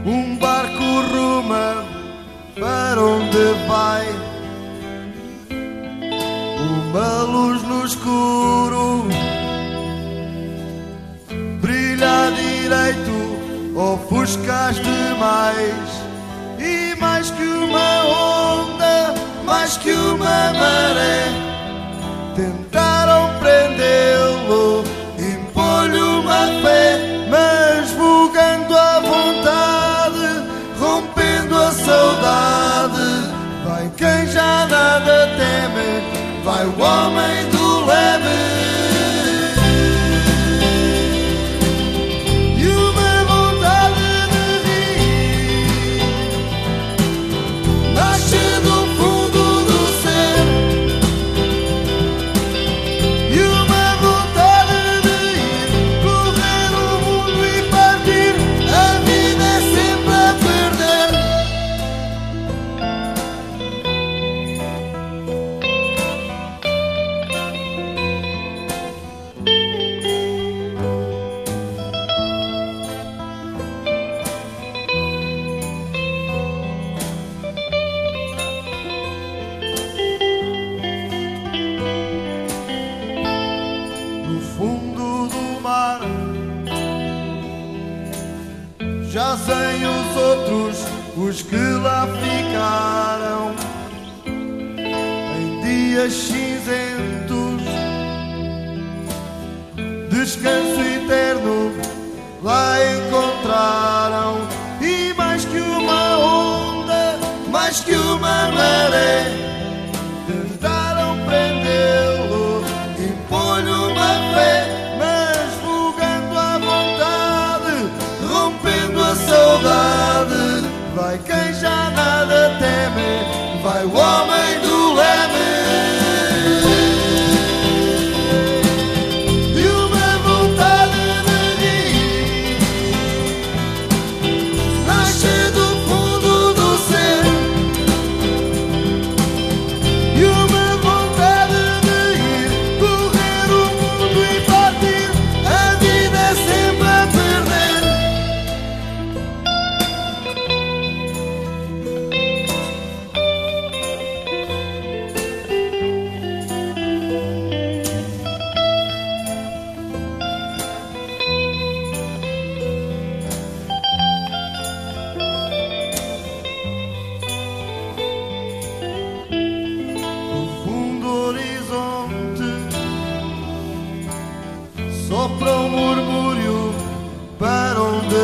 Um barco ruma para onde vai, uma luz no escuro brilha direito, ofuscas demais. E mais que uma onda, mais que uma maré, tentaram prendê-lo, impor-lhe uma fé, mas vogando à vontade, rompendo a saudade. Vai quem já nada teme, vai o homem do leme. Jazem os outros, os que lá ficaram, em dias cinzentos, descanso eterno lá encontraram. E mais que uma onda, mais que uma maré, tentaram prendê-lo, impor-lhe uma fé, mas vogando à vontade, rompendo a saudade. Vai quem já nada teme, vai o homem do leme. E uma vontade de rir nasce do fundo do ser. E uma vontade de ir, correr o mundo e partir. A vida é sempre a perder. Sopra um murmúrio para onde